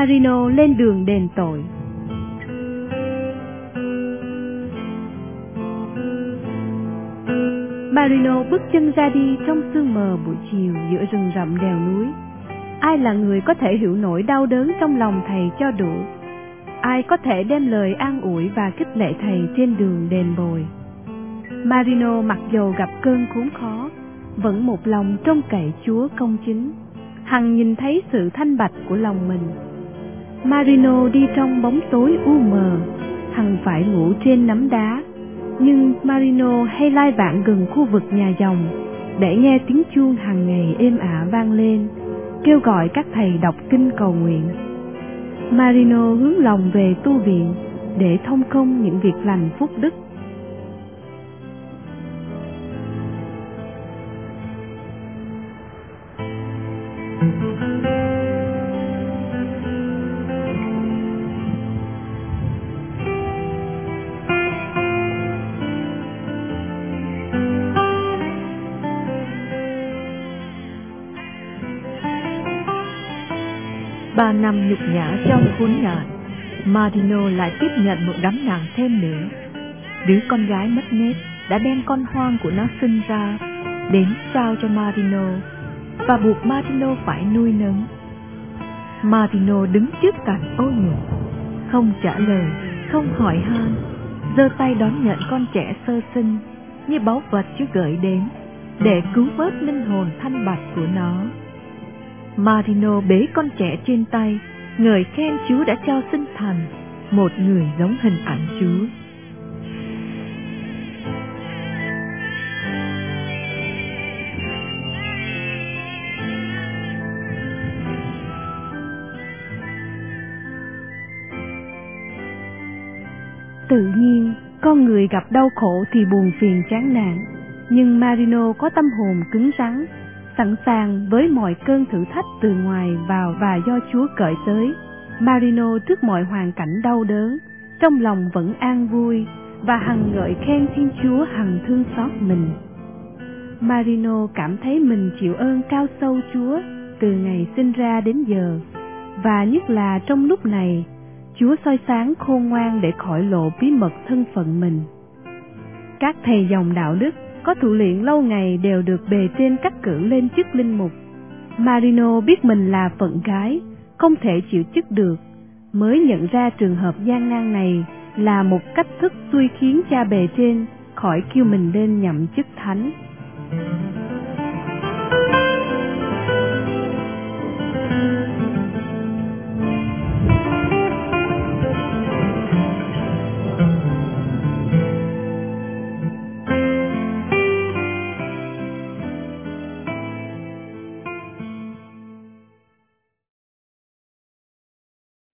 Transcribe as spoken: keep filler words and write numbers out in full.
Marino lên đường đền tội. Marino bước chân ra đi trong sương mờ buổi chiều giữa rừng rậm đèo núi. Ai là người có thể hiểu nỗi đau đớn trong lòng thầy cho đủ? Ai có thể đem lời an ủi và khích lệ thầy trên đường đền bồi? Marino mặc dầu gặp cơn khốn khó, vẫn một lòng trông cậy Chúa công chính, hằng nhìn thấy sự thanh bạch của lòng mình. Marino đi trong bóng tối u mờ, hằng phải ngủ trên nắm đá, nhưng Marino hay lai vãng gần khu vực nhà dòng để nghe tiếng chuông hàng ngày êm ả vang lên, kêu gọi các thầy đọc kinh cầu nguyện. Marino hướng lòng về tu viện để thông công những việc lành phúc đức. Ba năm nhục nhã trong khốn nạn, Marino lại tiếp nhận một gánh nặng thêm nữa. Đứa con gái mất nết đã đem con hoang của nó sinh ra đến trao cho Marino và buộc Marino phải nuôi nấng. Marino đứng trước cảnh ô nhục, không trả lời, không hỏi han, giơ tay đón nhận con trẻ sơ sinh như báu vật Chúa gửi đến để cứu vớt linh hồn thanh bạch của nó. Marino bế con trẻ trên tay, ngợi khen Chúa đã cho sinh thành một người giống hình ảnh Chúa. Tự nhiên, con người gặp đau khổ thì buồn phiền chán nản, nhưng Marino có tâm hồn cứng rắn, sẵn sàng với mọi cơn thử thách từ ngoài vào và do Chúa cởi tới. Marino trước mọi hoàn cảnh đau đớn, trong lòng vẫn an vui và hằng ngợi khen Thiên Chúa hằng thương xót mình. Marino cảm thấy mình chịu ơn cao sâu Chúa từ ngày sinh ra đến giờ, và nhất là trong lúc này, Chúa soi sáng khôn ngoan để khỏi lộ bí mật thân phận mình. Các thầy dòng đạo đức có thụ luyện lâu ngày đều được bề trên cắt cử lên chức linh mục. Marino biết mình là phận gái, không thể chịu chức được, mới nhận ra trường hợp gian nan này là một cách thức xui khiến cha bề trên khỏi kêu mình lên nhậm chức thánh.